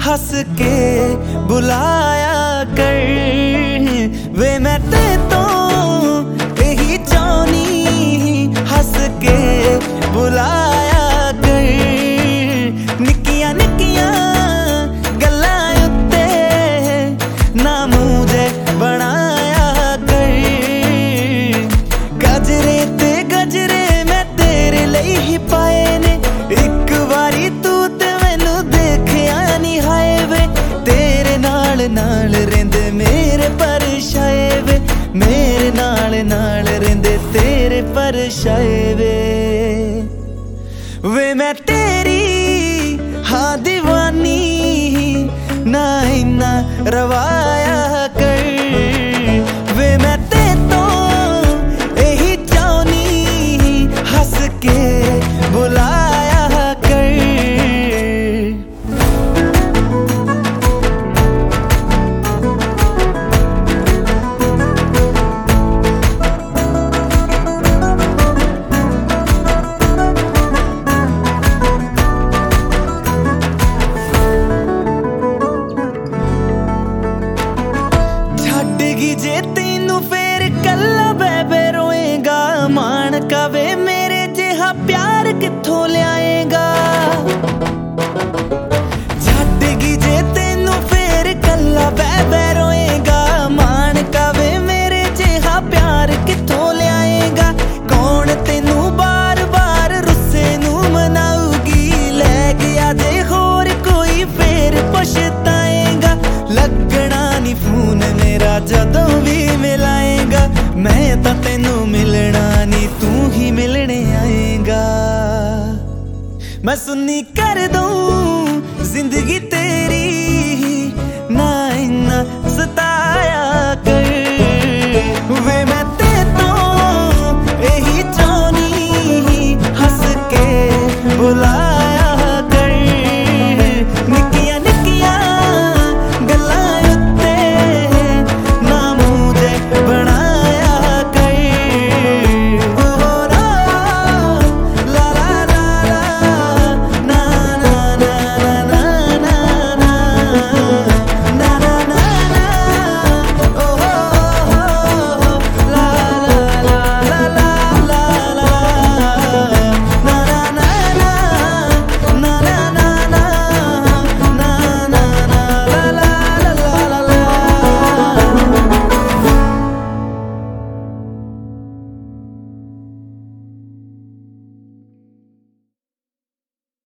हंस के बुलाया कर वे, मैं ते तो यही चाहनी हंस के बुलाया कर। निक्कियां निक्कियां गल्लां उत्ते ना मुझे बनाया कर। गजरे ते गजरे मैं तेरे लिए ही पाए ने, एक बारी तू ते मैनू देखिया नी हाय वे। तेरे नाल नाल रेंदे मेरे परछाए वे, मेरे नाल नाल रेंदे तेरे परछाए वे। वे मैं तेरी हाँ दीवानी ना इन्ना रवाया कर वे, मैं ते तो यही चाहनी हंस के बुलाया कर। जे तेनू फेर कल्ला बेबे रोएगा, मान का वे मेरे जिहा प्यार कित्थों ल्याएगा। छड्डगी जे तेनू फेर कल्ला बेबे रोएगा, मान का वे मेरे जिहा प्यार कित्थों ल्याएगा। कौन तेनू बार बार रुस्से नू मनाऊगी, लै गया जे होर कोई फेर पछताएगा। लगना नी फोन मेरा जदों भी मिलाएगा, मैं तां तेनू मिलना नी तू ही मिलने आएगा। मैं सुन्नी कर दूं